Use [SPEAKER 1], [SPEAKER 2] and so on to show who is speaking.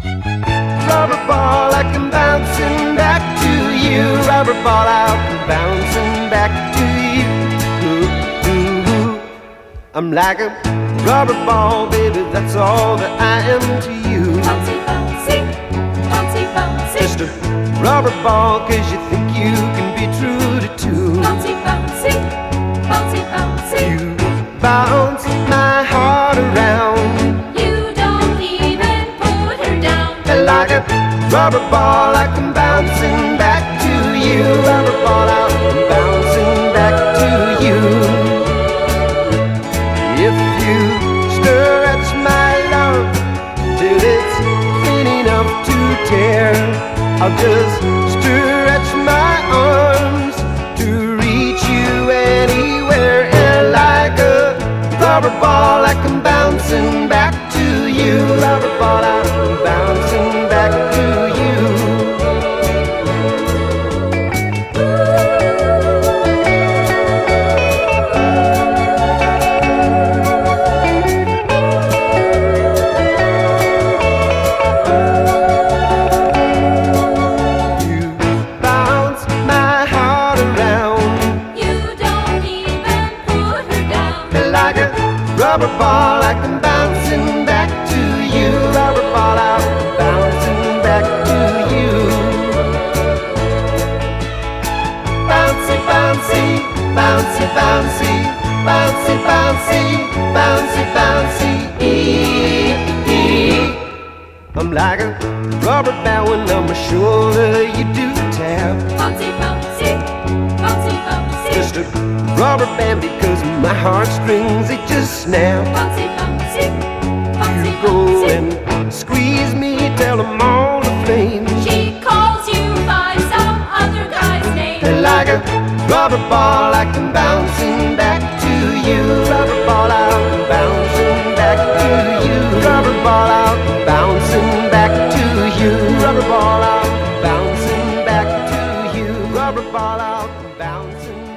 [SPEAKER 1] Rubber ball, like I'm bouncing back to you. Rubber ball out, bouncing back to you. Ooh, ooh, ooh. I'm like a rubber ball, baby, that's all that I am to you.
[SPEAKER 2] Bouncy, bouncy, bouncy, bouncy.
[SPEAKER 1] Just a rubber ball, cause you think you can be true to two.
[SPEAKER 2] Bouncy, bouncy, bouncy, bouncy.
[SPEAKER 1] You bounce my heart around.
[SPEAKER 2] You don't even put her down.
[SPEAKER 1] And like a rubber ball, like I'm bouncing back to you. Rubber ball out, bouncing back to you. If you stretch my love till it's thin enough to tear, I'll just stretch my arms to reach you anywhere. And like a rubber ball, like I'm bouncing back to you. Rubber ball out, bouncing back to you. You bounce my heart around.
[SPEAKER 2] You don't even put her down.
[SPEAKER 1] Like a rubber ball, like I'm bouncing back to you. Rubber ball out, bouncing back to you. Bouncy, bouncy, bouncy, bouncy, bouncy, bouncy, bouncy, bouncy. I'm like a rubber band when on my shoulder you do tap.
[SPEAKER 2] Bouncy, bouncy, bouncy, bouncy.
[SPEAKER 1] Just a rubber band because my heartstrings they just snap.
[SPEAKER 2] Bouncy, bouncy, bouncy,
[SPEAKER 1] You go
[SPEAKER 2] bouncy.
[SPEAKER 1] and squeeze me, tell them all the flames.
[SPEAKER 2] She calls you by some other guy's name.
[SPEAKER 1] And like a rubber ball, like I'm bouncing back to you. Rubber ball out, bouncing back to you. Rubber ball out, bouncing back to you. Rubber ball out, bouncing back to you. Rubber ball out, bouncing